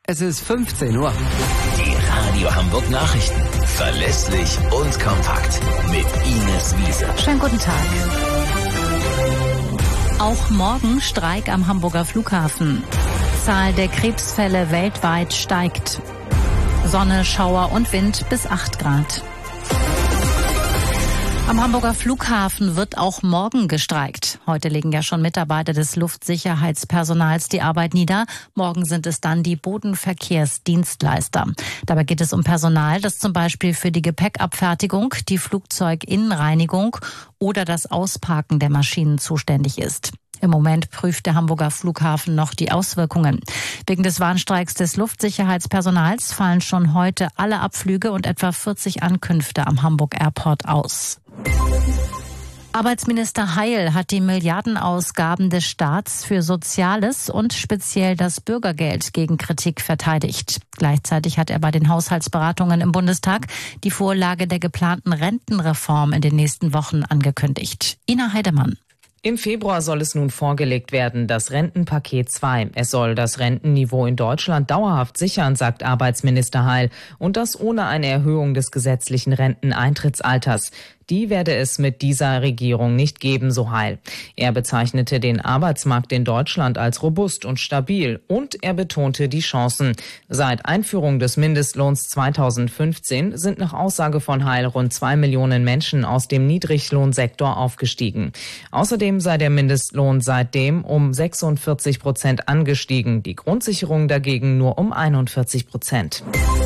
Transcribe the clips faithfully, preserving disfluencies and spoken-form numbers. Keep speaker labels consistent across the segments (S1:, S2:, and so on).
S1: Es ist fünfzehn Uhr.
S2: Die Radio Hamburg Nachrichten. Verlässlich und kompakt. Mit Ines Wiese.
S3: Schönen guten Tag. Auch morgen Streik am Hamburger Flughafen. Zahl der Krebsfälle weltweit steigt. Sonne, Schauer und Wind bis acht Grad. Am Hamburger Flughafen wird auch morgen gestreikt. Heute legen ja schon Mitarbeiter des Luftsicherheitspersonals die Arbeit nieder. Morgen sind es dann die Bodenverkehrsdienstleister. Dabei geht es um Personal, das zum Beispiel für die Gepäckabfertigung, die Flugzeuginnenreinigung oder das Ausparken der Maschinen zuständig ist. Im Moment prüft der Hamburger Flughafen noch die Auswirkungen. Wegen des Warnstreiks des Luftsicherheitspersonals fallen schon heute alle Abflüge und etwa vierzig Ankünfte am Hamburg Airport aus. Arbeitsminister Heil hat die Milliardenausgaben des Staats für Soziales und speziell das Bürgergeld gegen Kritik verteidigt. Gleichzeitig hat er bei den Haushaltsberatungen im Bundestag die Vorlage der geplanten Rentenreform in den nächsten Wochen angekündigt. Ina Heidemann.
S4: Im Februar soll es nun vorgelegt werden, das Rentenpaket zwei. Es soll das Rentenniveau in Deutschland dauerhaft sichern, sagt Arbeitsminister Heil. Und das ohne eine Erhöhung des gesetzlichen Renteneintrittsalters. Die werde es mit dieser Regierung nicht geben, so Heil. Er bezeichnete den Arbeitsmarkt in Deutschland als robust und stabil und er betonte die Chancen. Seit Einführung des Mindestlohns zweitausendfünfzehn sind nach Aussage von Heil rund zwei Millionen Menschen aus dem Niedriglohnsektor aufgestiegen. Außerdem sei der Mindestlohn seitdem um sechsundvierzig Prozent angestiegen, die Grundsicherung dagegen nur um einundvierzig Prozent.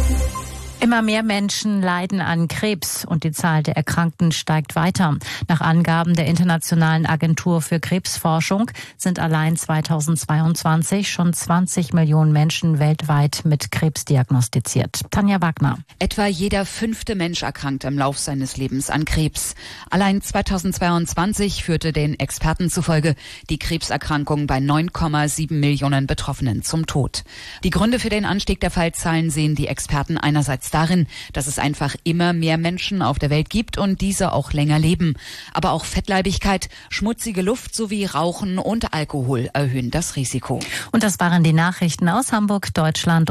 S3: Immer mehr Menschen leiden an Krebs und die Zahl der Erkrankten steigt weiter. Nach Angaben der Internationalen Agentur für Krebsforschung sind allein zweitausendzweiundzwanzig schon zwanzig Millionen Menschen weltweit mit Krebs diagnostiziert. Tanja Wagner.
S5: Etwa jeder fünfte Mensch erkrankt im Lauf seines Lebens an Krebs. Allein zweitausendzweiundzwanzig führte den Experten zufolge die Krebserkrankung bei neun Komma sieben Millionen Betroffenen zum Tod. Die Gründe für den Anstieg der Fallzahlen sehen die Experten einerseits darin, dass es einfach immer mehr Menschen auf der Welt gibt und diese auch länger leben. Aber auch Fettleibigkeit, schmutzige Luft sowie Rauchen und Alkohol erhöhen das Risiko.
S3: Und das waren die Nachrichten aus Hamburg, Deutschland